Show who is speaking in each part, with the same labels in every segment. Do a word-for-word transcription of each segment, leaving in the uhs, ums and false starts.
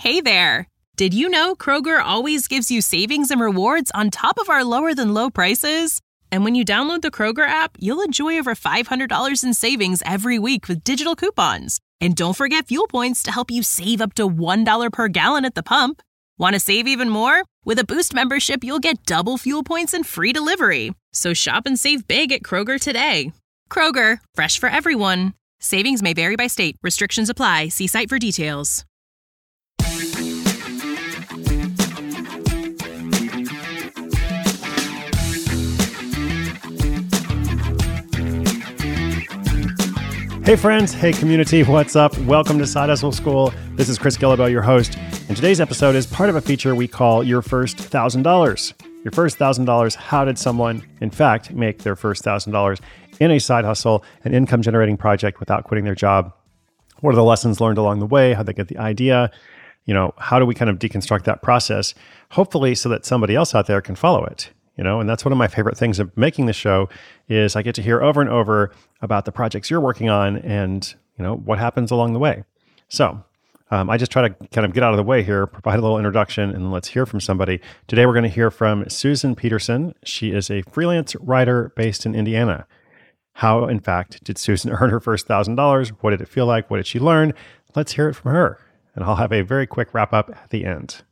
Speaker 1: Hey there! Did you know Kroger always gives you savings and rewards on top of our lower-than-low prices? And when you download the Kroger app, you'll enjoy over five hundred dollars in savings every week with digital coupons. And don't forget fuel points to help you save up to one dollar per gallon at the pump. Want to save even more? With a Boost membership, you'll get double fuel points and free delivery. So shop and save big at Kroger today. Kroger, fresh for everyone. Savings may vary by state. Restrictions apply. See site for details.
Speaker 2: Hey friends, hey community, what's up? Welcome to Side Hustle School. This is Chris Guillebeau, your host, and today's episode is part of a feature we call Your First one thousand dollars. Your first one thousand dollars, how did someone, in fact, make their first one thousand dollars in a side hustle, an income-generating project without quitting their job? What are the lessons learned along the way? How'd they get the idea? You know, how do we kind of deconstruct that process? Hopefully so that somebody else out there can follow it. You know, and that's one of my favorite things of making the show is I get to hear over and over about the projects you're working on and, you know, what happens along the way. So um, I just try to kind of get out of the way here, provide a little introduction, and then let's hear from somebody. Today, we're going to hear from Susan Peterson. She is a freelance writer based in Indiana. How, in fact, did Susan earn her first one thousand dollars? What did it feel like? What did she learn? Let's hear it from her. And I'll have a very quick wrap up at the end.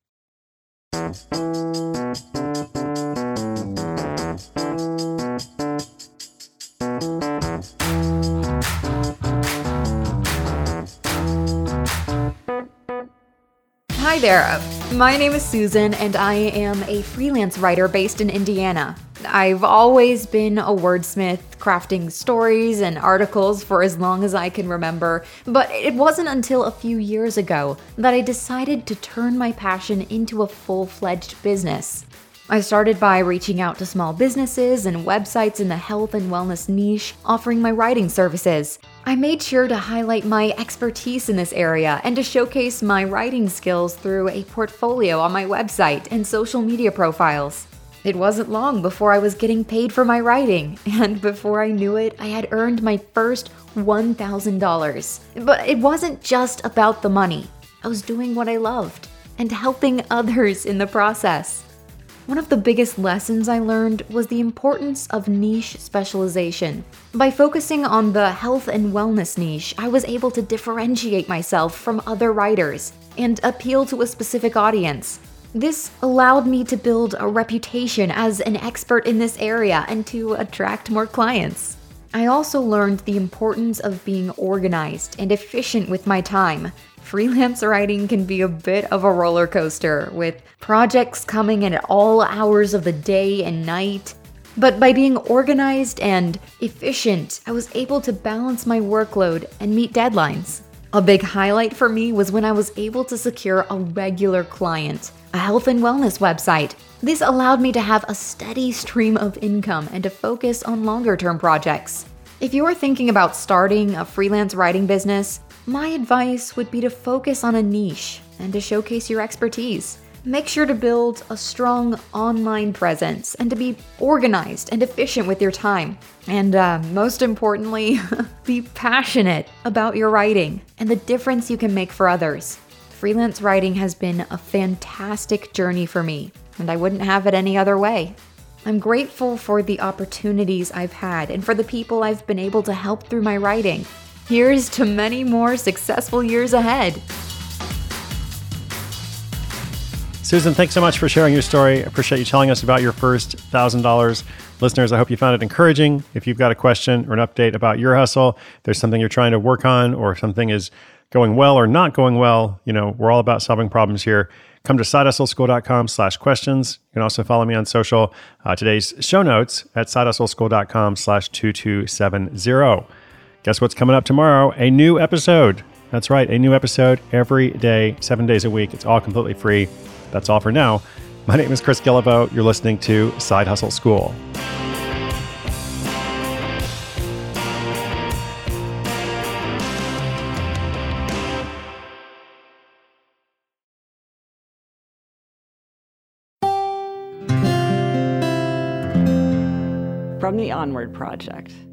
Speaker 3: Hi there, my name is Susan and I am a freelance writer based in Indiana. I've always been a wordsmith, crafting stories and articles for as long as I can remember, but it wasn't until a few years ago that I decided to turn my passion into a full-fledged business. I started by reaching out to small businesses and websites in the health and wellness niche, offering my writing services. I made sure to highlight my expertise in this area and to showcase my writing skills through a portfolio on my website and social media profiles. It wasn't long before I was getting paid for my writing, and before I knew it, I had earned my first one thousand dollars. But it wasn't just about the money. I was doing what I loved and helping others in the process. One of the biggest lessons I learned was the importance of niche specialization. By focusing on the health and wellness niche, I was able to differentiate myself from other writers and appeal to a specific audience. This allowed me to build a reputation as an expert in this area and to attract more clients. I also learned the importance of being organized and efficient with my time. Freelance writing can be a bit of a roller coaster, with projects coming in at all hours of the day and night. But by being organized and efficient, I was able to balance my workload and meet deadlines. A big highlight for me was when I was able to secure a regular client, a health and wellness website. This allowed me to have a steady stream of income and to focus on longer-term projects. If you're thinking about starting a freelance writing business, my advice would be to focus on a niche and to showcase your expertise. Make sure to build a strong online presence and to be organized and efficient with your time. And uh, most importantly, be passionate about your writing and the difference you can make for others. Freelance writing has been a fantastic journey for me, and I wouldn't have it any other way. I'm grateful for the opportunities I've had and for the people I've been able to help through my writing. Here's to many more successful years ahead.
Speaker 2: Susan, thanks so much for sharing your story. I appreciate you telling us about your first one thousand dollars. Listeners, I hope you found it encouraging. If you've got a question or an update about your hustle, there's something you're trying to work on, or something is going well or not going well, you know, we're all about solving problems here. Come to sidehustleschool.com slash questions. You can also follow me on social. Uh, today's show notes at sidehustleschool.com slash 2270. Guess what's coming up tomorrow? A new episode. That's right, a new episode every day, seven days a week. It's all completely free. That's all for now. My name is Chris Guillebeau. You're listening to Side Hustle School.
Speaker 4: From the Onward Project.